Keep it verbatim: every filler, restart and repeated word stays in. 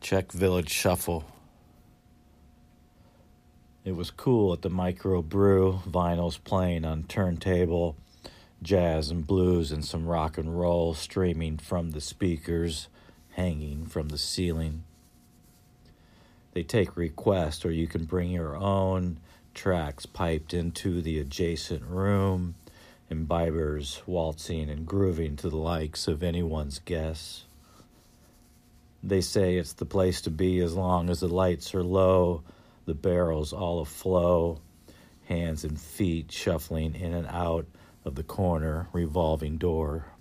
Czech Village Shuffle. It was cool at the Micro Brew, vinyls playing on turntable, jazz and blues and some rock and roll streaming from the speakers, hanging from the ceiling. They take requests, or you can bring your own tracks piped into the adjacent room, imbibers waltzing and grooving to the likes of anyone's guess. They say it's the place to be as long as the lights are low, the barrels all aflow, hands and feet shuffling in and out of the corner revolving door.